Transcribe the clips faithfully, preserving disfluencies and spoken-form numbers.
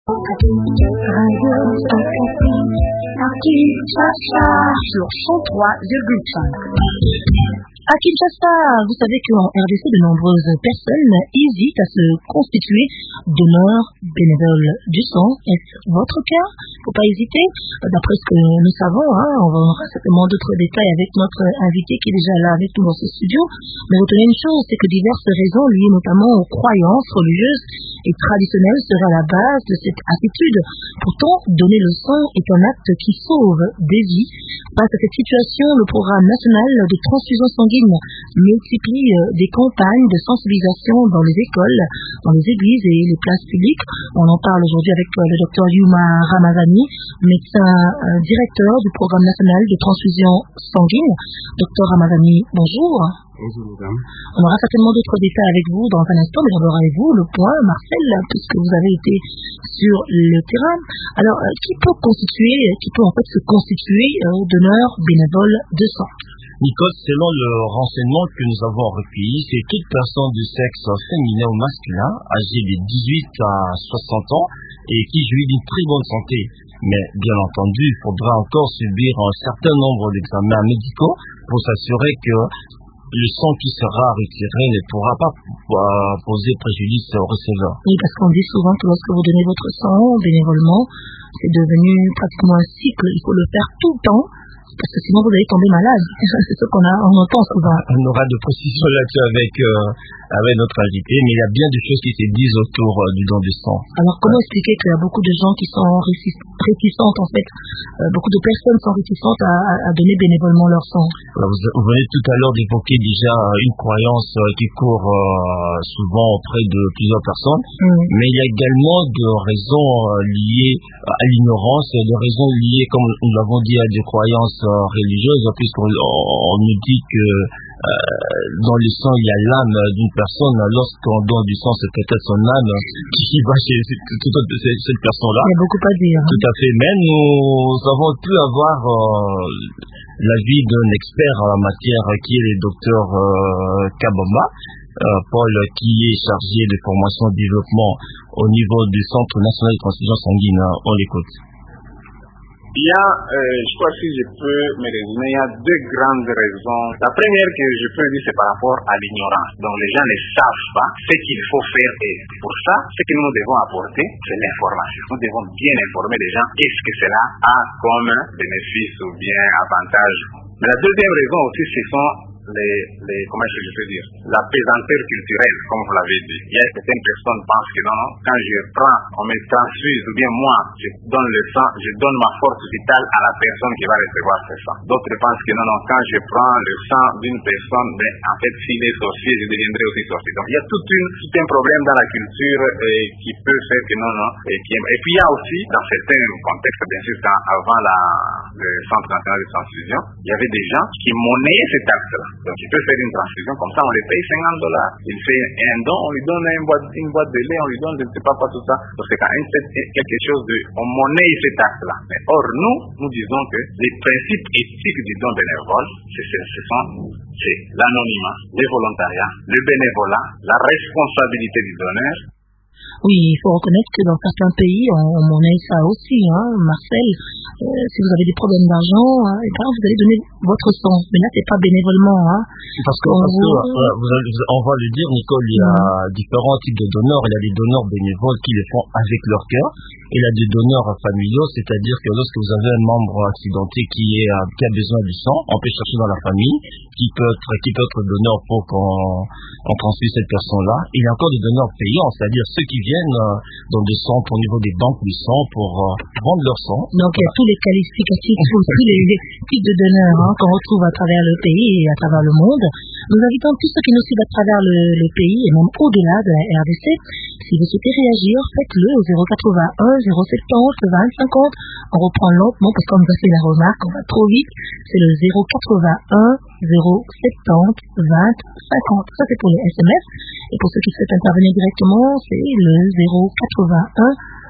Radio Acadie à Kinshasa sur cent trois virgule cinq. À Kinshasa, vous savez qu'en R D C, de nombreuses personnes hésitent à se constituer donneurs bénévoles du sang. Est-ce votre cas? Faut pas hésiter. D'après ce que nous savons, hein, on aura certainement d'autres détails avec notre invité qui est déjà là avec nous dans ce studio. Mais retenez une chose, c'est que diverses raisons liées notamment aux croyances religieuses et traditionnelles seraient à la base de cette attitude. Pourtant, donner le sang est un acte qui sauve des vies. Face à cette situation, le programme national de transfusion sanguine multiplie des campagnes de sensibilisation dans les écoles, dans les églises et les places publiques. On en parle aujourd'hui avec le docteur Yuma Ramazani, médecin euh, directeur du programme national de transfusion sanguine. Docteur Ramazani, bonjour. Bonjour, madame. On aura certainement d'autres détails avec vous dans un instant, mais d'abord avec vous, le point, Marcel, puisque vous avez été sur le terrain. Alors, euh, qui peut constituer, qui peut en fait se constituer euh, donneur bénévole de sang? Nicole, selon le renseignement que nous avons recueilli, c'est toute personne du sexe féminin ou masculin, âgée de dix-huit à soixante ans, et qui jouit d'une très bonne santé. Mais bien entendu, il faudra encore subir un certain nombre d'examens médicaux pour s'assurer que le sang qui sera retiré ne pourra pas euh, poser préjudice au receveur. Oui, parce qu'on dit souvent que lorsque vous donnez votre sang bénévolement, c'est devenu pratiquement un cycle. Il faut le faire tout le temps, parce que sinon vous allez tomber malade. C'est ce qu'on a, on entend souvent. On aura de précisions là-dessus avec, euh, avec notre invité, mais il y a bien des choses qui se disent autour euh, du don du sang. Alors, comment expliquer qu'il y a beaucoup de gens qui sont réticentes, en fait, euh, beaucoup de personnes sont réticentes à, à donner bénévolement leur sang? Alors, vous, vous venez tout à l'heure d'évoquer déjà une croyance euh, qui court euh, souvent auprès de plusieurs personnes, mmh. mais il y a également des raisons euh, liées à l'ignorance, des raisons liées, comme nous l'avons dit, à des croyances religieuse, puisqu'on on nous dit que euh, dans le sang il y a l'âme d'une personne. Lorsqu'on donne du sang, c'est peut-être son âme qui va chez cette, cette, cette personne-là. Il y a beaucoup à dire. Tout à fait. Mais nous avons pu avoir euh, l'avis d'un expert en la matière qui est le docteur euh, Kabamba, euh, Paul, qui est chargé de formation et développement au niveau du Centre national de transfusion sanguine. On l'écoute. Il y a, euh, je crois que si je peux me résumer, il y a deux grandes raisons. La première que je peux dire, c'est par rapport à l'ignorance. Donc les gens ne savent pas ce qu'il faut faire et pour ça, ce que nous devons apporter, c'est l'information. Nous devons bien informer les gens qu'est-ce que cela a comme bénéfice ou bien avantage. Mais la deuxième raison aussi, ce sont les, les comment est-ce que je peux dire, la pesanteur culturelle, comme vous l'avez dit. Il y a certaines personnes qui pensent que non, non, quand je prends, on me transfuse, ou bien moi, je donne le sang, je donne ma force vitale à la personne qui va recevoir ce sang. D'autres pensent que non, non, quand je prends le sang d'une personne, ben, en fait, s'il est sorcier, je deviendrai aussi sorcier. Donc, il y a tout, une, tout un problème dans la culture euh, qui peut faire que non, non. Et, qui, et puis, il y a aussi, dans certains contextes, bien sûr, quand, avant la, le Centre national de transfusion, il y avait des gens qui monnaient cet acte-là. Donc, il peut faire une transfusion, comme ça, on les paye cinquante dollars. Il fait un don, on lui donne une boîte, une boîte de lait, on lui donne, je ne sais pas quoi, tout ça. Parce que quand il fait quelque chose de, on monnaie cet acte-là. Mais or, nous, nous disons que les principes éthiques du don bénévole, c'est, c'est, ce sont, c'est l'anonymat, le volontariat, le bénévolat, la responsabilité du donneur. Oui, il faut reconnaître que dans certains pays, on, on monnaie ça aussi, hein, Marcel. Euh, si vous avez des problèmes d'argent, hein, et ben, vous allez donner votre sang. Mais là, c'est pas bénévolement, hein. Parce que, parce que euh, vous, on va le dire, Nicole, il y a mmh. différents types de donneurs. Il y a des donneurs bénévoles qui le font avec leur cœur. Et il y a des donneurs familiaux, c'est-à-dire que lorsque vous avez un membre accidenté qui, est, qui a besoin du sang, on peut chercher dans la famille, qui peut être, qui peut être donneur pour qu'on on transfuse cette personne-là. Il y a encore des donneurs payants, c'est-à-dire ceux qui viennent euh, dans des centres au niveau des banques du sang pour euh, vendre leur sang. Donc il y a tous les qualificatifs, tous les, les types de donneurs hein, qu'on retrouve à travers le pays et à travers le monde. Nous invitons tous ceux qui nous suivent à travers le, le pays et même au-delà de la R D C. Si vous souhaitez réagir, faites-le au zéro quatre-vingt-un, zéro soixante-dix, vingt cinquante. On reprend lentement parce qu'on nous a fait la remarque, on va trop vite. C'est le zéro quatre-vingt-un, zéro soixante-dix, vingt cinquante. Ça c'est pour les S M S. Et pour ceux qui souhaitent intervenir directement, c'est le zéro quatre-vingt-un,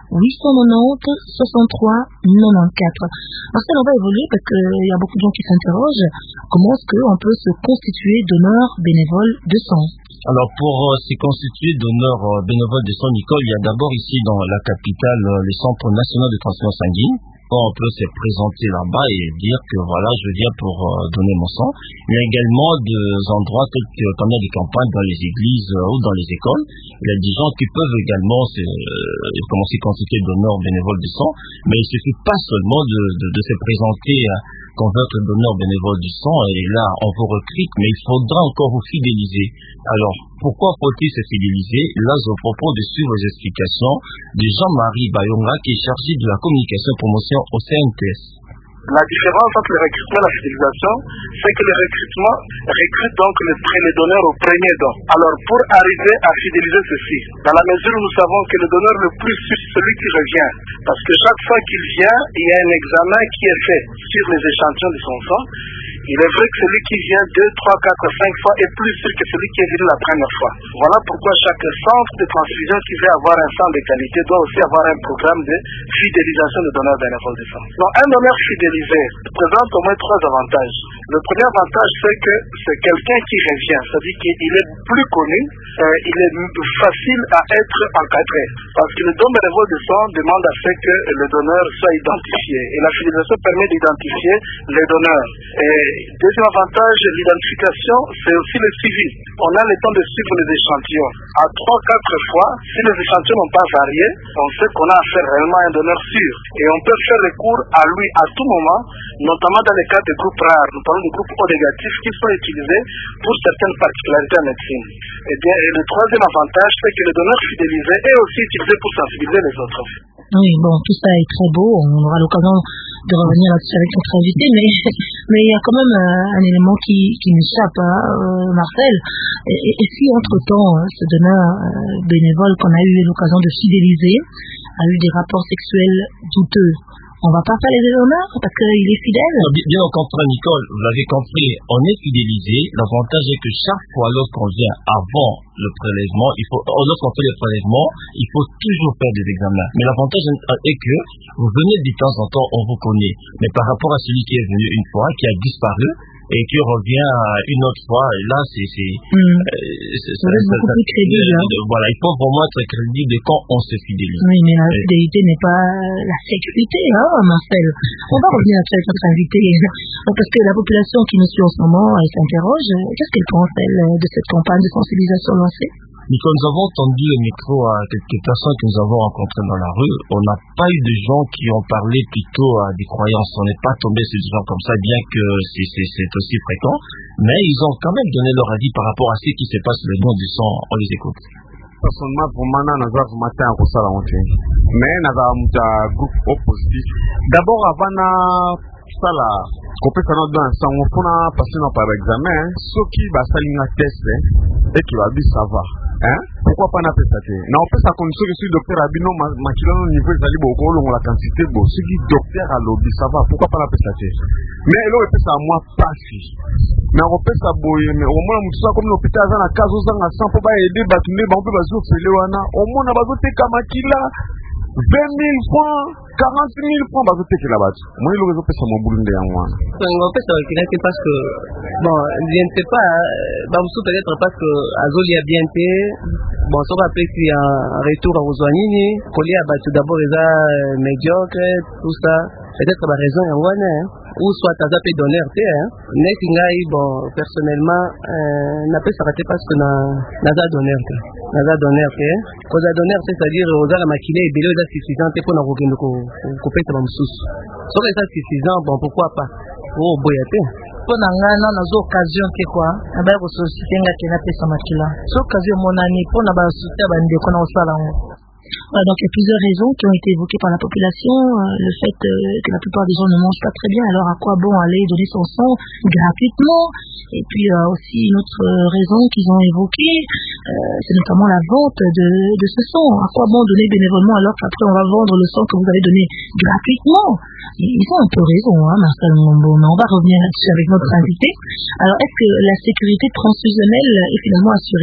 huit cent quatre-vingt-dix, soixante-trois, quatre-vingt-quatorze. Marcel, on va évoluer parce qu'il y a beaucoup de gens qui s'interrogent. Comment est-ce qu'on peut se constituer donneur bénévole de sang? Alors, pour euh, se constituer donneur euh, bénévole de sang, Nicole, il y a d'abord ici dans la capitale euh, le Centre national de transfusion sanguine. On peut se présenter là-bas et dire que voilà, je viens pour euh, donner mon sang. Il y a également des endroits tels que quand il y a des campagnes dans les églises euh, ou dans les écoles. Il y a des gens qui peuvent également se, euh, commencer à constituer donneur bénévole de sang. Mais il ne suffit pas seulement de, de, de se présenter euh, comme votre donneur bénévole du sang et là, on vous recrute, mais il faudra encore vous fidéliser. Alors, pourquoi faut-il se fidéliser? Là, je vous propose de suivre les explications de Jean-Marie Bayonga, qui est chargé de la communication et promotion au C N T S. La différence entre le recrutement et la fidélisation, c'est que le recrutement recrute donc le, les donneurs au premier don. Alors, pour arriver à fidéliser ceci, dans la mesure où nous savons que le donneur le plus sûr, c'est celui qui revient, parce que chaque fois qu'il vient, il y a un examen qui est fait sur les échantillons de son sang. Il est vrai que celui qui vient deux, trois, quatre, cinq fois est plus sûr que celui qui est venu la première fois. Voilà pourquoi chaque centre de transfusion qui veut avoir un sang de qualité doit aussi avoir un programme de fidélisation de donneurs bénévoles de sang. Donc, un donneur fidélisé présente au moins trois avantages. Le premier avantage, c'est que c'est quelqu'un qui revient, c'est-à-dire qu'il est plus connu, euh, il est facile à être encadré. Parce que le don bénévole de sang demande à ce que le donneur soit identifié. Et la fidélisation permet d'identifier les donneurs. Et deuxième avantage, l'identification, c'est aussi le suivi. On a le temps de suivre les échantillons. À trois, quatre fois, si les échantillons n'ont pas varié, on sait qu'on a affaire réellement à un donneur sûr. Et on peut faire recours à lui à tout moment, notamment dans les cas de groupes rares, nous parlons de groupes O négatifs qui sont utilisés pour certaines particularités en médecine. Et bien, et le troisième avantage, c'est que le donneur fidélisé est aussi utilisé pour sensibiliser les autres. Oui, bon, tout ça est très beau. On aura l'occasion de revenir là-dessus avec notre invité, mais mais il y a quand même euh, un élément qui, qui m'échappe, hein, euh, Marcel. Et, et, et si entre-temps, hein, ce donneur euh, bénévole qu'on a eu l'occasion de fidéliser a eu des rapports sexuels douteux, on va pas faire les honneurs parce qu'il est fidèle? Bien, bien au contraire, Nicole, vous l'avez compris, on est fidélisé. L'avantage est que chaque fois lorsqu'on vient avant le prélèvement, il faut, lorsqu'on fait le prélèvement, il faut toujours faire des examens. Mais l'avantage est que vous venez de temps en temps, on vous connaît. Mais par rapport à celui qui est venu une fois, qui a disparu, et qui revient une autre fois, et là, c'est, c'est, mmh. euh, c'est, ça, ça, beaucoup ça, plus crédible. Euh, hein. Voilà, il faut vraiment être crédible quand on se fidélise. Oui, mais la fidélité n'est pas la sécurité, hein, Marcel. On va revenir à notre invité. Parce que la population qui nous suit en ce moment, elle s'interroge. Qu'est-ce qu'elle pense, elle, de cette campagne de sensibilisation lancée? Nicole, nous avons tendu le micro à quelques personnes que nous avons rencontrées dans la rue. On n'a pas eu de gens qui ont parlé plutôt à des croyances. On n'est pas tombé sur des gens comme ça, bien que c'est, c'est, c'est aussi fréquent. Mais ils ont quand même donné leur avis par rapport à ce qui se passe le don du sang. On les écoute. Personnellement, pour moi, je vais vous matin à ça la honte. Mais je vais un groupe oppositif. D'abord, avant ça là, kopesa na dans sango pona passer par examen, soki basali na test et qui va bien ça va. Hein? Pourquoi pas na pesa te? Na opesa condition que si docteur abino makila no niveau ezali boko longo la quantité bo, si docteur a lobby ça va, pourquoi pas na pesa te? Mais là opesa moi pasi. Na opesa boye mais au moins mutusa comme l'hôpital za na kazo za na cent po ba aider batune ba mpe bazo fele wana, au moins na bazo te kamakila vingt mille francs, quarante mille francs, bah, c'est que là-bas. Moi, il aurait fait ça, mon boulot de moi. En fait, c'est parce que, bon, je ne sais pas, bah, peut-être parce que Azoli a bien été, bon, ça va appeler qu'il y a un retour à Rosoanini, collé à Batu d'abord, les a médiocre, tout ça. Peut-être la raison est en hein. Ou soit t'as appelé d'honneur, tu sais, hein. N'est-ce bon, personnellement, euh, n'a pas s'arrêter parce que n'a, n'a pas d'honneur, n'a pas d'honneur, tu sais. Cause à d'honneur, c'est-à-dire, aux a la maquillée et bélo, est suffisant, t'es pour n'a aucun couper ta sous. Sauf que ça suffisant, bon, pourquoi pas? Oh, boyaté. Pour n'angana, n'a occasion, que quoi? N'a pas de société, n'a pas de sa maquilla. C'est occasion, mon ami, pour n'a pas de société, n'a pas qu'on a au salon. Voilà, donc il y a plusieurs raisons qui ont été évoquées par la population. Euh, le fait euh, que la plupart des gens ne mangent pas très bien, alors à quoi bon aller donner son sang gratuitement? Et puis euh, aussi une autre raison qu'ils ont évoquée, euh, c'est notamment la vente de, de ce sang. À quoi bon donner bénévolement alors qu'après on va vendre le sang que vous avez donné gratuitement? Ils ont un peu raison, hein, Marcel Ngombo, mais on va revenir là-dessus avec notre invité. Alors est-ce que la sécurité transfusionnelle est finalement assurée?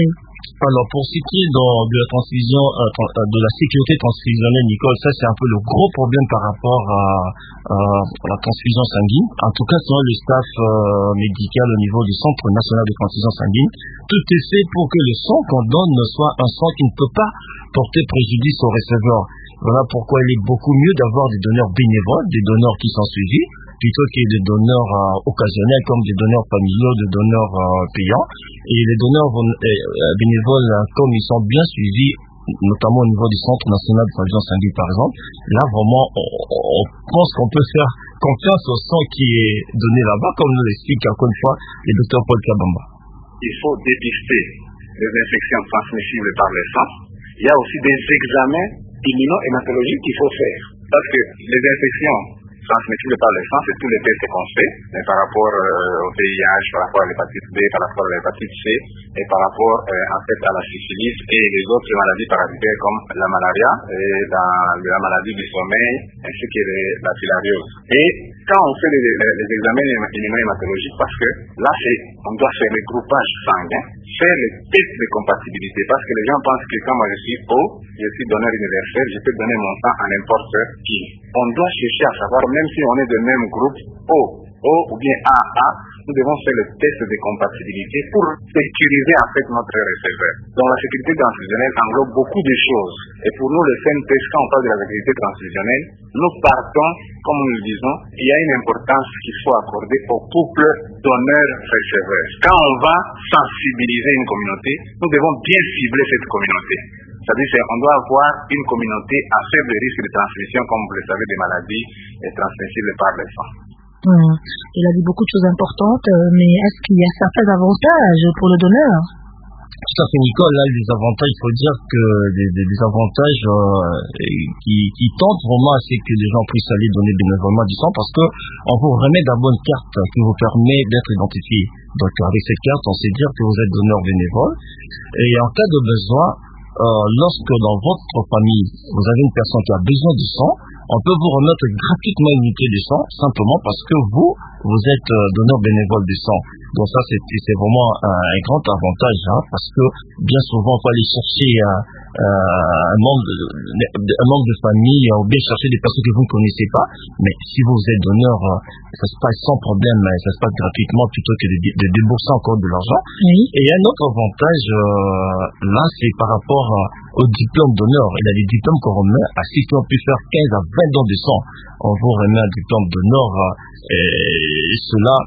Alors, pour ce qui est dans de la transfusion, euh, de la sécurité transfusionnelle, Nicole, ça c'est un peu le gros problème par rapport à, à la transfusion sanguine. En tout cas, selon le staff euh, médical au niveau du Centre national de transfusion sanguine, tout est fait pour que le sang qu'on donne soit un sang qui ne peut pas porter préjudice au receveur. Voilà pourquoi il est beaucoup mieux d'avoir des donneurs bénévoles, des donneurs qui sont suivis, plutôt que des donneurs euh, occasionnels comme des donneurs familiaux, des donneurs euh, payants. Et les donneurs euh, bénévoles, comme ils sont bien suivis, notamment au niveau du Centre national de transfusion sanguine par exemple, là vraiment on, on pense qu'on peut faire confiance au sang qui est donné là-bas, comme nous l'explique encore une fois le docteur Paul Kabamba. Il faut dépister les infections transmissibles par le sang. Il y a aussi des examens immunohématologiques qu'il faut faire. Parce que les infections transmissibles par le sang, c'est tous les tests qu'on fait, mais par rapport euh, au V I H, par rapport à l'hépatite B, par rapport à l'hépatite C, et par rapport euh, en fait à la syphilis et les autres maladies parasitaires comme la malaria et la, la maladie du sommeil, ainsi que les, la filariose. Et quand on fait les, les, les examens immunohématologiques, parce que là, c'est, on doit faire les groupages sanguins, faire les tests de compatibilité, parce que les gens pensent que quand moi je suis O, je suis donneur universel, je peux donner mon sang à n'importe qui. On doit chercher à savoir, même si on est de même groupe, O, O ou bien A A, nous devons faire le test de compatibilité pour sécuriser en fait notre receveur. Donc la sécurité transfusionnelle englobe beaucoup de choses. Et pour nous, le C N T S, quand on parle de la sécurité transfusionnelle, nous partons, comme nous le disons, il y a une importance qu'il faut accorder au couple donneur-receveur. Quand on va sensibiliser une communauté, nous devons bien cibler cette communauté. C'est-à-dire qu'on doit avoir une communauté à faible risque de transmission, comme vous le savez, des maladies transmissibles par le sang. Hum. Il a dit beaucoup de choses importantes, mais est-ce qu'il y a certains avantages pour le donneur? Tout à fait, Nicole. Là, les avantages, il faut dire que des, des, des avantages euh, qui, qui tentent vraiment à ce que les gens puissent aller donner bénévolement du sang, parce que on vous remet d'abord une carte qui vous permet d'être identifié. Donc, avec cette carte, on sait dire que vous êtes donneur bénévole. Et en cas de besoin, euh, lorsque dans votre famille, vous avez une personne qui a besoin du sang, on peut vous remettre gratuitement une unité de sang, simplement parce que vous, vous êtes euh, donneur bénévole de sang. Donc ça, c'est, c'est vraiment un, un grand avantage, hein, parce que bien souvent, il faut aller chercher euh, euh, un, membre de, un membre de famille, ou bien chercher des personnes que vous ne connaissez pas. Mais si vous êtes donneur, euh, ça se passe sans problème, ça se passe gratuitement plutôt que de, de débourser encore de l'argent. Oui. Et il y a un autre avantage, euh, là, c'est par rapport euh, au diplôme d'honneur. Il y a des diplômes qu'on remet à ceux qui ont pu faire quinze à vingt ans de sang. On vous remet un diplôme d'honneur euh, et cela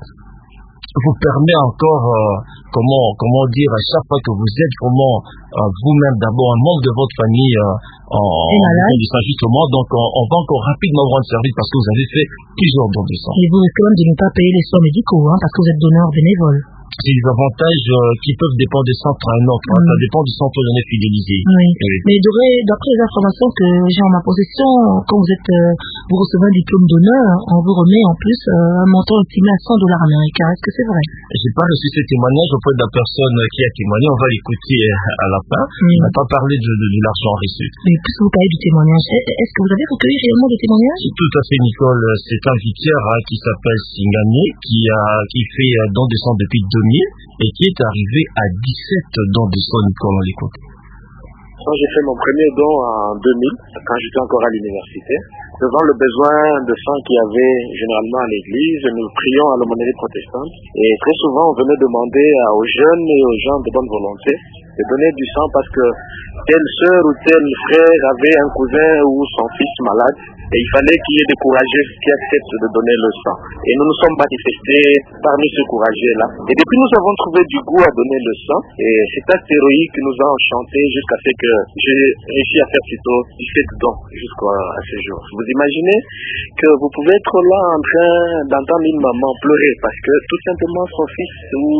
vous permet encore, euh, comment comment dire, à chaque fois que vous êtes vraiment euh, vous-même d'abord un membre de votre famille euh, en, en du sang justement, donc on, on va encore rapidement vous rendre service parce que vous avez fait plusieurs dons de sang. Et vous risquez même de ne pas payer les soins médicaux, hein, parce que vous êtes donneur bénévole. C'est des avantages euh, qui peuvent dépendre du centre à un autre. Hein. Mm. Ça dépend du centre où on est fidélisé. Oui. Oui. Mais d'après les informations que j'ai en ma possession, quand vous êtes, euh, vous recevez un diplôme d'honneur, on vous remet en plus euh, un montant estimé à cent dollars américains. Est-ce que c'est vrai? J'ai pas reçu ce témoignage auprès de la personne qui a témoigné. On va l'écouter à la fin. Mm. On n'a pas parlé de, de, de l'argent reçu. Mais puisque vous parlez du témoignage, est-ce que vous avez recueilli réellement des témoignages? Tout à fait, Nicole. C'est un vicaire hein, qui s'appelle Singani, qui a qui fait euh, don de sang depuis deux mille et qui est arrivé à dix-sept dons de sang, Nicole, on l'écoute. Quand j'ai fait mon premier don en deux mille, quand j'étais encore à l'université, devant le besoin de sang qu'il y avait généralement à l'église, nous prions à l'aumônerie protestante et très souvent on venait demander aux jeunes et aux gens de bonne volonté de donner du sang parce que telle sœur ou tel frère avait un cousin ou son fils malade et il fallait qu'il y ait des courageux qui acceptent de donner le sang. Et nous nous sommes manifestés parmi ces courageux-là. Et depuis nous avons trouvé du goût à donner le sang et cet acte héroïque nous a enchantés jusqu'à ce que j'ai réussi à faire plutôt dix-sept dons jusqu'à ce jour. Vous imaginez que vous pouvez être là en train d'entendre une maman pleurer parce que tout simplement son fils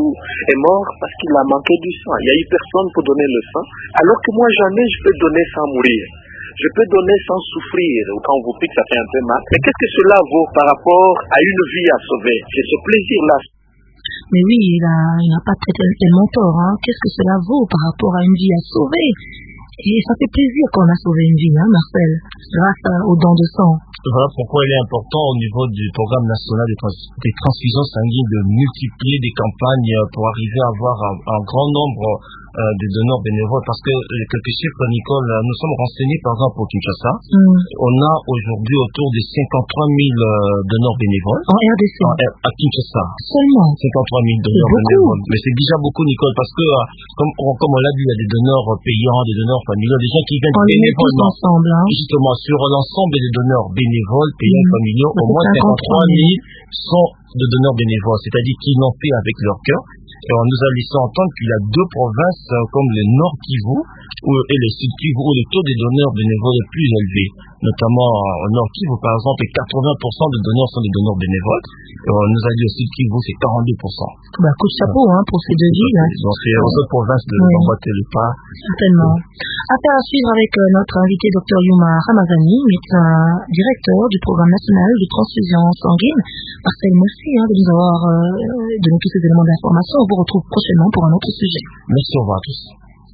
est mort parce qu'il a manqué du sang. Il n'y a eu personne pour donner le sang, alors que moi jamais je peux donner sans mourir. Je peux donner sans souffrir. Quand on vous pique, ça fait un peu mal. Mais qu'est-ce que cela vaut par rapport à une vie à sauver? C'est ce plaisir-là. Mais oui, il n'a il a pas tellement tort. Hein. Qu'est-ce que cela vaut par rapport à une vie à sauver? Et ça fait plaisir qu'on a sauvé une vie, hein, Marcel, grâce aux dons de sang. Voilà pourquoi il est important au niveau du programme national des, trans- des transfusions sanguines de multiplier des campagnes pour arriver à avoir un, un grand nombre euh, des donneurs bénévoles, parce que euh, quelques chiffres, Nicole, euh, nous sommes renseignés par exemple au Kinshasa. Mm. On a aujourd'hui autour de cinquante-trois mille euh, donneurs bénévoles. En R D C? En, à Kinshasa. Seulement cinquante-trois mille donneurs bénévoles. Mais c'est déjà beaucoup, Nicole, parce que euh, comme, comme on l'a dit, il y a des donneurs payants, des donneurs familiaux, des gens qui viennent bénévolement. Ensemble, hein. Justement, sur l'ensemble des donneurs bénévoles, payants, mmh. familiaux, au moins cinquante-trois mille sont de donneurs bénévoles, c'est-à-dire qu'ils l'ont fait avec leur cœur. Et on nous a laissé entendre qu'il y a deux provinces euh, comme le Nord Kivu où, et le Sud Kivu où le taux des donneurs bénévoles est plus élevé. Notamment euh, au Nord Kivu, par exemple, quatre-vingts pour cent des donneurs sont des donneurs bénévoles. Et on nous a dit au Sud Kivu, c'est quarante-deux pour cent. Bah, coup de chapeau, hein, pour ces deux villes. Hein. Donc, c'est aux autres provinces de oui. emboîter le pas. Certainement. Affaire à suivre avec euh, notre invité, docteur Yuma Ramazani, médecin directeur du programme national de transfusion sanguine. Marcel, merci hein, de nous avoir euh, donné tous ces éléments d'information. On vous retrouve prochainement pour un autre sujet. Merci, au revoir à tous.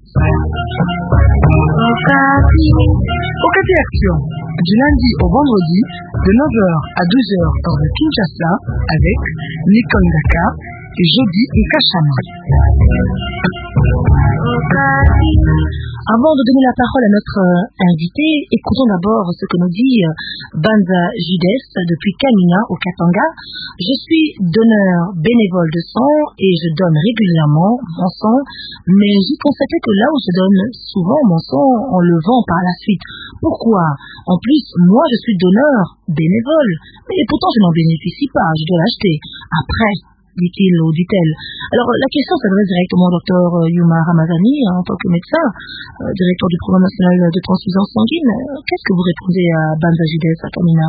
Ocati Action, du lundi au vendredi, de neuf heures à douze heures heure de Kinshasa, avec Nicole Daka et Jody Nkachama. Avant de donner la parole à notre invité, écoutons d'abord ce que nous dit Banza Judes depuis Kamina au Katanga. Je suis donneur bénévole de sang et je donne régulièrement mon sang, mais j'ai constaté que là où je donne souvent mon sang, on le vend par la suite. Pourquoi? En plus, moi je suis donneur bénévole, mais pourtant je n'en bénéficie pas, je dois l'acheter. Après, dit-il ou dit-elle. Alors, la question s'adresse directement au docteur Yuma Ramazani, hein, en tant que médecin, euh, directeur du programme national de transfusion sanguine. Qu'est-ce que vous répondez à Banza Judes à Kamina?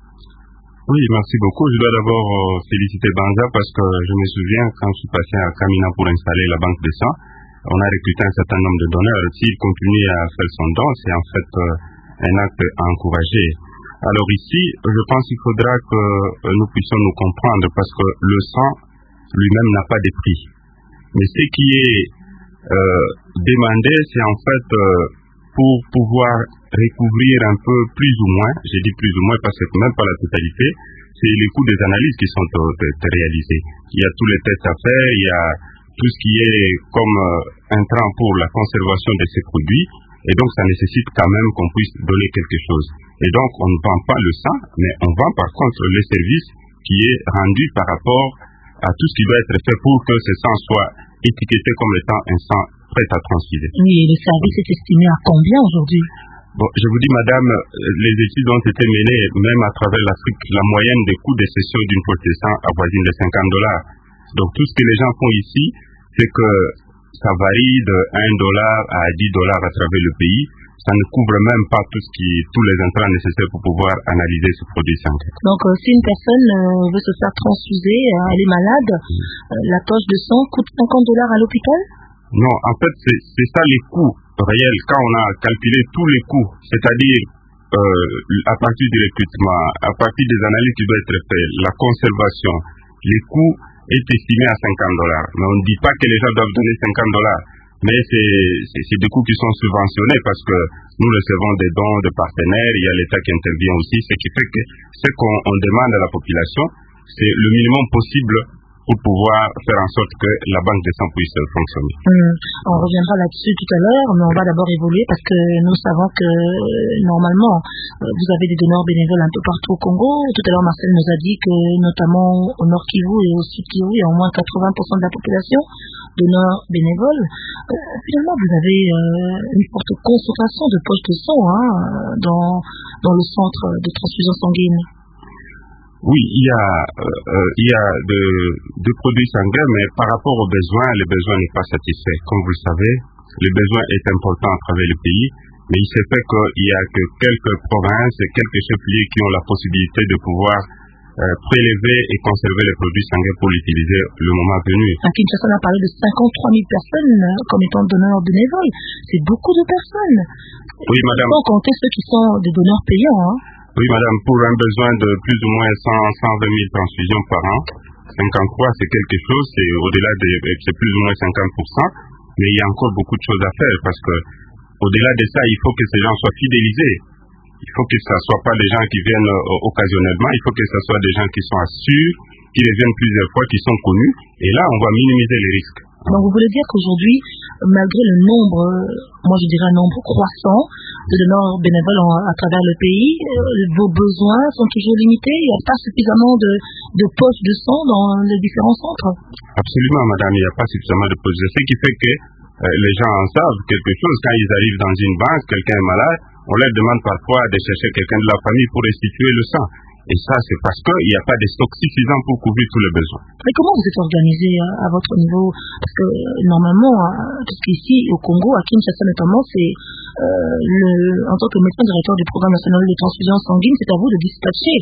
Oui, merci beaucoup. Je dois d'abord euh, féliciter Banza parce que je me souviens quand je suis passé à Kamina pour installer la banque de sang, on a recruté un certain nombre de donneurs. S'il continue à faire son don, c'est en fait euh, un acte à encourager. Alors ici, je pense qu'il faudra que euh, nous puissions nous comprendre parce que le sang lui-même n'a pas de prix. Mais ce qui est euh, demandé, c'est en fait euh, pour pouvoir recouvrir un peu plus ou moins, j'ai dit plus ou moins parce que même pas la totalité, c'est les coûts des analyses qui sont euh, réalisés. Il y a tous les tests à faire, il y a tout ce qui est comme euh, intrant pour la conservation de ces produits, et donc ça nécessite quand même qu'on puisse donner quelque chose. Et donc on ne vend pas le sang, mais on vend par contre le service qui est rendu par rapport à tout ce qui doit être fait pour que ce sang soit étiqueté comme étant un sang prêt à transfuser. Oui, et le service est estimé à combien aujourd'hui? Bon, je vous dis, madame, les études ont été menées même à travers l'Afrique. La moyenne des coûts de cession d'une poche de sang avoisine les cinquante dollars. Donc tout ce que les gens font ici, c'est que ça varie de un dollar à dix dollars à travers le pays. Ça ne couvre même pas tout ce qui, tous les intrants nécessaires pour pouvoir analyser ce produit sanguin. Donc, euh, si une personne euh, veut se faire transfuser, euh, elle est malade, euh, la poche de sang coûte cinquante dollars à l'hôpital? Non, en fait, c'est, c'est ça les coûts réels. Quand on a calculé tous les coûts, c'est-à-dire euh, à partir du recrutement, à partir des analyses qui doivent être faites, la conservation, les coûts est estimé à cinquante dollars. Mais on ne dit pas que les gens doivent donner cinquante dollars. Mais c'est, c'est, c'est des coûts qui sont subventionnés parce que nous recevons des dons de partenaires, il y a l'État qui intervient aussi, ce qui fait que ce qu'on on demande à la population, c'est le minimum possible pour pouvoir faire en sorte que la banque de sang puisse fonctionner. Mmh. On reviendra là-dessus tout à l'heure, mais on va d'abord évoluer parce que nous savons que normalement, vous avez des donneurs bénévoles un peu partout au Congo. Tout à l'heure, Marcel nous a dit que notamment au Nord Kivu et au Sud Kivu, il y a au moins quatre-vingts pour cent de la population donneurs bénévoles. Euh, finalement, vous avez euh, une forte concentration de poches de sang hein, dans, dans le centre de transfusion sanguine. Oui, il y a, euh, il y a de, de produits sanguins, mais par rapport aux besoins, les besoins n'est pas satisfait. Comme vous le savez, le besoin est important à travers le pays, mais il s'est fait qu'il y a que quelques provinces, quelques chefs-lieux qui ont la possibilité de pouvoir euh, prélever et conserver les produits sanguins pour l'utiliser le moment venu. À Kinshasa, on a parlé de cinquante-trois mille personnes comme étant donneurs bénévoles. C'est beaucoup de personnes. Oui, madame. Sans compter ceux qui sont des donneurs payants, hein. Oui, madame, pour un besoin de plus ou moins cent à cent vingt mille transfusions par an, cinquante-trois c'est quelque chose, c'est au-delà de, c'est plus ou moins cinquante pour cent, mais il y a encore beaucoup de choses à faire parce que, au-delà de ça, il faut que ces gens soient fidélisés. Il faut que ce ne soit pas des gens qui viennent euh, occasionnellement, il faut que ce soit des gens qui sont sûrs, qui reviennent plusieurs fois, qui sont connus, et là, on va minimiser les risques. Donc, vous voulez dire qu'aujourd'hui, malgré le nombre, moi je dirais un nombre croissant de donneurs bénévoles en, à travers le pays, euh, vos besoins sont toujours limités? Il n'y a pas suffisamment de, de poches de sang dans les différents centres? Absolument, madame, il n'y a pas suffisamment de poches de sang, ce qui fait que euh, les gens en savent quelque chose. Quand ils arrivent dans une banque, quelqu'un est malade, on leur demande parfois de chercher quelqu'un de la famille pour restituer le sang. Et ça, c'est parce qu'il n'y a pas de stock suffisant pour couvrir tous les besoins. Mais comment vous êtes organisé à, à votre niveau? Parce que normalement, parce qu'ici au Congo, à Kinshasa notamment, c'est euh, le, en tant que médecin directeur du programme national de transfusion sanguine, c'est à vous de dispatcher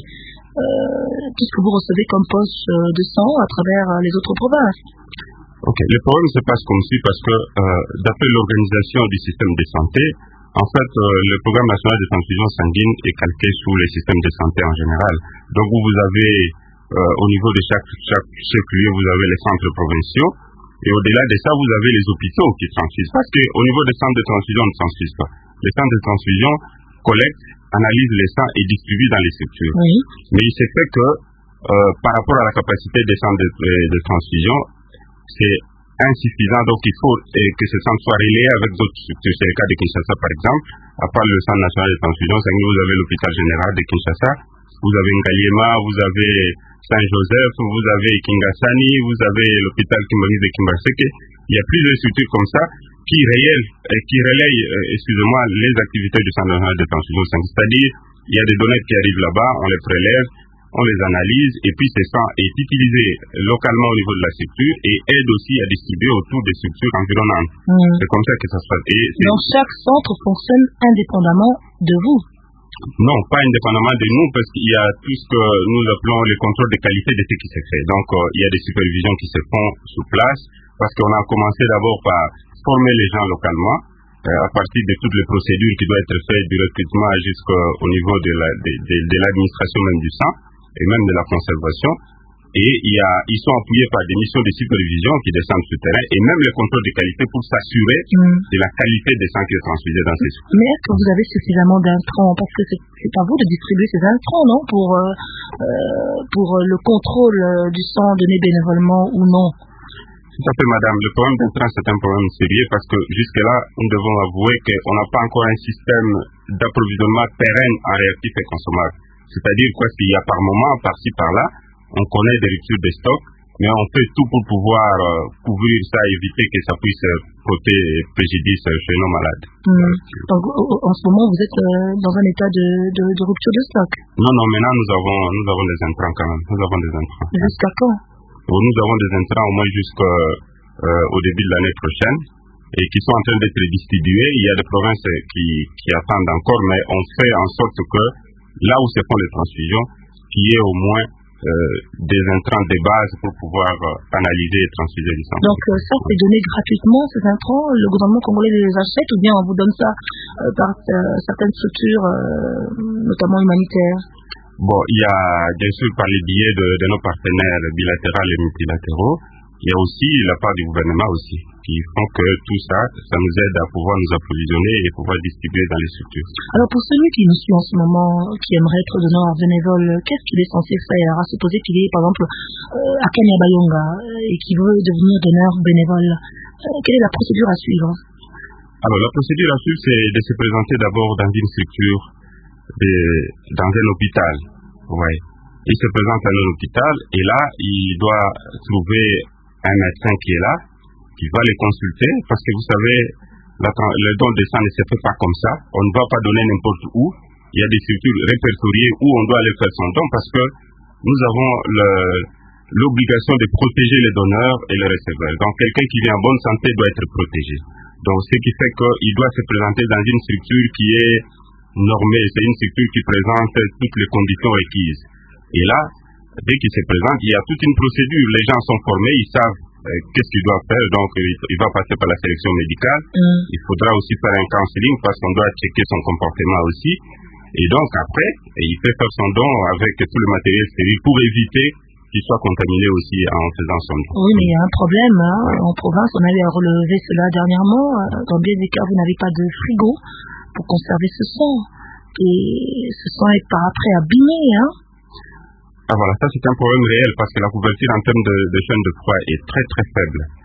euh, tout ce que vous recevez comme poche de sang à travers les autres provinces. Ok, le problème se passe comme ci parce que euh, d'après l'organisation du système de santé, en fait, euh, le programme national de transfusion sanguine est calqué sur les systèmes de santé en général. Donc, vous avez, euh, au niveau de chaque, chaque chef-lieu, vous avez les centres provinciaux. Et au-delà de ça, vous avez les hôpitaux qui transfusent. Parce qu'au niveau des centres de transfusion, on ne transfuse pas. Les centres de transfusion collectent, analysent les sangs et distribuent dans les structures. Oui. Mais il s'est fait que, euh, par rapport à la capacité des centres de, de transfusion, c'est insuffisant, donc il faut euh, que ce centre soit relayé avec d'autres structures. C'est le cas de Kinshasa par exemple. À part le centre national de transfusion, vous avez l'hôpital général de Kinshasa, vous avez Ngaliema, vous avez Saint-Joseph, vous avez Kingasani, vous avez l'hôpital Kimbangi de Kimbarseke. Il y a plusieurs structures comme ça qui relayent, euh, qui relayent euh, excusez-moi, les activités du centre national de transfusion. C'est-à-dire, il y a des données qui arrivent là-bas, on les prélève, on les analyse, et puis ce sang est utilisé localement au niveau de la structure et aide aussi à distribuer autour des structures environnantes. Mmh. C'est comme ça que ça se passe. Et donc chaque centre fonctionne indépendamment de vous? Non, pas indépendamment de nous, parce qu'il y a tout ce que nous appelons le contrôle de qualité de ce qui se fait. Donc euh, il y a des supervisions qui se font sur place, parce qu'on a commencé d'abord par former les gens localement, euh, à partir de toutes les procédures qui doivent être faites du recrutement jusqu'au niveau de, la, de, de, de l'administration même du sang, et même de la conservation, et il y a, ils sont appuyés par des missions de supervision qui descendent sur le terrain, et même le contrôle de qualité pour s'assurer mmh. de la qualité des sangs qui est transfusés dans ces structures. Mais est-ce que vous avez suffisamment d'intrants? Parce que c'est, c'est à vous de distribuer ces intrants, non? Pour, euh, euh, pour le contrôle du sang donné bénévolement ou non? Tout à fait, madame. Le problème d'intrants, c'est un problème sérieux parce que jusque-là, nous devons avouer qu'on n'a pas encore un système d'approvisionnement pérenne en réactifs et consommables. C'est-à-dire quoi, qu'il y a par moment, par-ci, par-là, on connaît des ruptures de stock, mais on fait tout pour pouvoir euh, couvrir ça, éviter que ça puisse euh, porter préjudice euh, chez nos malades. Mmh. Donc, en ce moment, vous êtes euh, dans un état de, de, de rupture de stock? Non, non, maintenant, nous avons, nous avons des intrants quand même. Nous avons des intrants. Jusqu'à quand? Nous avons des intrants au moins jusqu'au euh, début de l'année prochaine et qui sont en train d'être distribués. Il y a des provinces qui, qui attendent encore, mais on fait en sorte que là où se font les transfusions, qu'il y ait au moins euh, des intrants de base pour pouvoir euh, analyser et transfuser du sang. Donc euh, ça, c'est donné gratuitement, ces intrants? Le gouvernement congolais les achète ou bien on vous donne ça euh, par euh, certaines structures, euh, notamment humanitaires? Bon, il y a bien sûr par les billets de, de nos partenaires bilatéraux et multilatéraux, il y a aussi la part du gouvernement aussi, qui font que tout ça, ça nous aide à pouvoir nous approvisionner et pouvoir distribuer dans les structures. Alors pour celui qui nous suit en ce moment, qui aimerait être donneur bénévole, qu'est-ce qu'il est censé faire? À supposer qu'il est par exemple euh, à Kanyabayonga et qui veut devenir donneur bénévole, euh, quelle est la procédure à suivre? Alors la procédure à suivre, c'est de se présenter d'abord dans une structure, de, dans un hôpital. Ouais. Il se présente dans un hôpital et là, il doit trouver un médecin qui est là, qui va les consulter, parce que vous savez, la, le don de sang ne se fait pas comme ça. On ne va pas donner n'importe où. Il y a des structures répertoriées où on doit aller faire son don, parce que nous avons le, l'obligation de protéger les donneurs et les receveurs. Donc quelqu'un qui vient en bonne santé doit être protégé. Donc ce qui fait qu'il doit se présenter dans une structure qui est normée. C'est une structure qui présente toutes les conditions requises. Et là, dès qu'il se présente, il y a toute une procédure. Les gens sont formés, ils savent euh, qu'est-ce qu'ils doivent faire. Donc, il, il va passer par la sélection médicale. Mm. Il faudra aussi faire un counseling parce qu'on doit checker son comportement aussi. Et donc, après, il fait faire son don avec tout le matériel stérile pour éviter qu'il soit contaminé aussi en faisant son don. Oui, mais il y a un problème. Hein. En province, on avait relevé cela dernièrement. Dans bien des cas, vous n'avez pas de frigo pour conserver ce sang. Et ce sang est par après abîmé, hein. Ah voilà, ça c'est un problème réel parce que la couverture en termes de, de chaîne de froid est très très faible.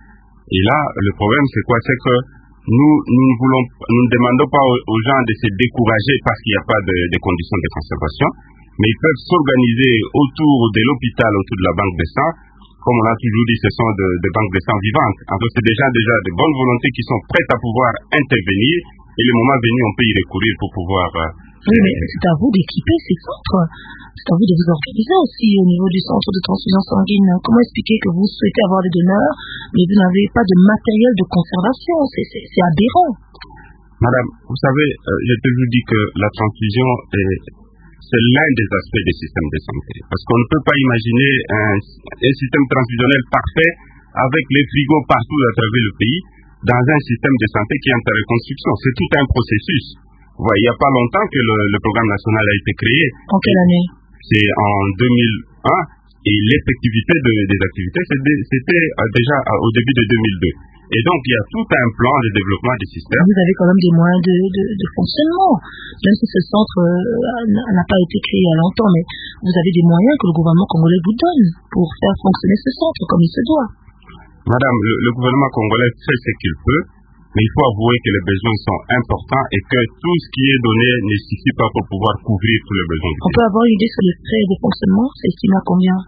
Et là, le problème, c'est quoi? C'est que nous, nous ne voulons, nous ne demandons pas aux, aux gens de se décourager parce qu'il n'y a pas de, de conditions de conservation, mais ils peuvent s'organiser autour de l'hôpital, autour de la banque de sang. Comme on a toujours dit, ce sont de, de banques de sang vivantes. En fait, c'est déjà, déjà de bonnes volontés qui sont prêtes à pouvoir intervenir. Et le moment venu, on peut y recourir pour pouvoir... Euh, oui, mais c'est à vous d'équiper ces centres. C'est à vous de vous organiser aussi au niveau du centre de transfusion sanguine. Comment expliquer que vous souhaitez avoir des donneurs, mais vous n'avez pas de matériel de conservation? C'est, c'est, c'est aberrant. Madame, vous savez, euh, j'ai toujours dit que la transfusion est... c'est l'un des aspects des systèmes de santé. Parce qu'on ne peut pas imaginer un, un système transfusionnel parfait avec les frigos partout à travers le pays dans un système de santé qui est en reconstruction. C'est tout un processus. Ouais, il n'y a pas longtemps que le, le programme national a été créé. En quelle année? C'est en deux mille un et l'effectivité de, des activités, c'était déjà au début de deux mille deux. Et donc, il y a tout un plan de développement des systèmes. Vous avez quand même des moyens de, de, de fonctionnement. Même si ce centre euh, n'a pas été créé il y a longtemps, mais vous avez des moyens que le gouvernement congolais vous donne pour faire fonctionner ce centre comme il se doit. Madame, le, le gouvernement congolais fait ce qu'il peut, mais il faut avouer que les besoins sont importants et que tout ce qui est donné ne suffit pas pour pouvoir couvrir tous les besoins. On peut avoir une idée sur les frais de fonctionnement? C'est estimé à combien?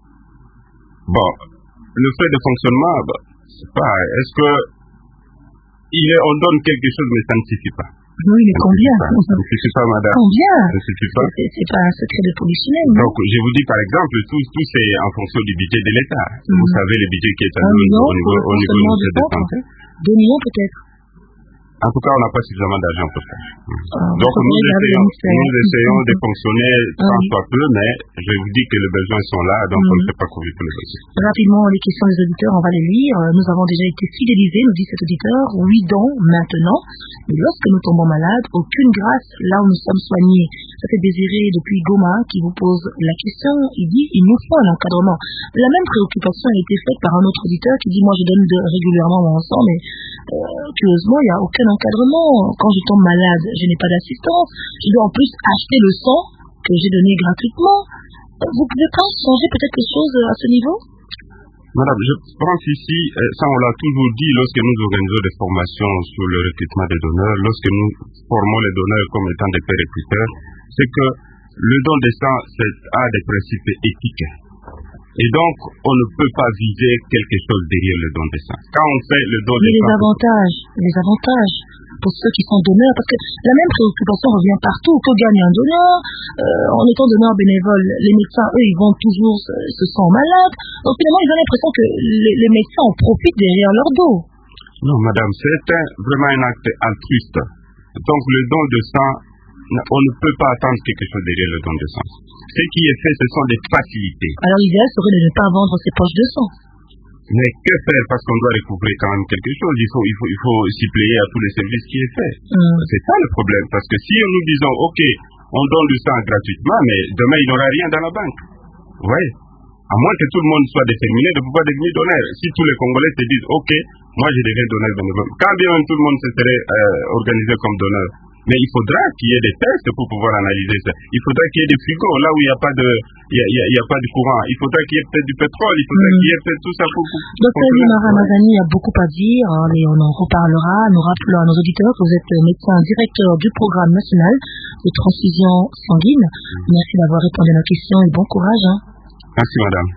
Bon, le frais de fonctionnement... Bah, c'est pas, est-ce que il est, on donne quelque chose mais ça ne suffit pas? Oui, mais combien? Ça ne suffit pas, madame. Combien? Ça ne suffit pas. C'est, c'est pas un secret de polichinelle, non? Donc, je vous dis par exemple, tout, tout c'est en fonction du budget de l'État. Mmh. Vous savez, le budget qui est alloué au niveau, au niveau du budget de santé. Deux millions peut-être? En tout cas, on n'a pas suffisamment d'argent pour ça. Ah, donc, nous essayons, nous essayons de fonctionner tant soit peu, mais je vous dis que les besoins sont là, donc mmh. on ne peut pas couvrir tous les besoins. Rapidement, les questions des auditeurs, on va les lire. Nous avons déjà été fidélisés, nous dit cet auditeur, huit dents maintenant. Mais lorsque nous tombons malades, aucune grâce là où nous sommes soignés. Ça fait Désiré depuis Goma qui vous pose la question. Il dit, il nous faut un encadrement. La même préoccupation a été faite par un autre auditeur qui dit, moi je donne de, régulièrement mon sang, mais euh, curieusement, il n'y a aucun encadrement. Quand je tombe malade, je n'ai pas d'assistance. Je dois en plus acheter le sang que j'ai donné gratuitement. Vous pouvez pas changer peut-être quelque chose à ce niveau? Madame, je pense ici, ça on l'a toujours dit lorsque nous organisons des formations sur le recrutement des donneurs, lorsque nous formons les donneurs comme étant des périculteurs, c'est que le don de sang a des principes éthiques. Et donc, on ne peut pas viser quelque chose derrière le don de sang. Quand on fait le don de sang... les avantages, les avantages pour ceux qui sont donneurs, parce que la même préoccupation revient partout. Que gagne un donneur euh, en étant donneur bénévole? Les médecins, eux, ils vont toujours se, se sentent malades. Donc finalement, ils ont l'impression que les, les médecins en profitent derrière leur dos. Non, madame, c'est un, vraiment un acte altruiste. Donc le don de sang, on ne peut pas attendre quelque chose derrière le don de sang. Ce qui est fait, ce sont des facilités. Alors l'idéal serait de ne pas vendre ses poches de sang. Mais que faire? Parce qu'on doit recouvrer quand même quelque chose. Il faut, il faut, il faut s'y plier à tous les services qui est fait. Mm. C'est ça le problème. Parce que si nous disons, OK, on donne du sang gratuitement, mais demain, il n'y aura rien dans la banque. Oui. À moins que tout le monde soit déterminé de pouvoir devenir donneur. Si tous les Congolais te disent, OK, moi je deviens donneur bénévole. Quand bien même tout le monde se serait euh, organisé comme donneur. Mais il faudra qu'il y ait des tests pour pouvoir analyser ça. Il faudra qu'il y ait des frigos là où il n'y a pas de, il y a, il y a pas de courant. Il faudra qu'il y ait peut-être du pétrole. Il faudra mmh. qu'il y ait peut-être tout ça pour. pour Docteur Limara Mazani a beaucoup à dire, hein, mais on en reparlera. Nous rappelons à nos auditeurs que vous êtes médecin directeur du programme national de transfusion sanguine. Mmh. Merci d'avoir répondu à nos questions et bon courage. Hein. Merci madame.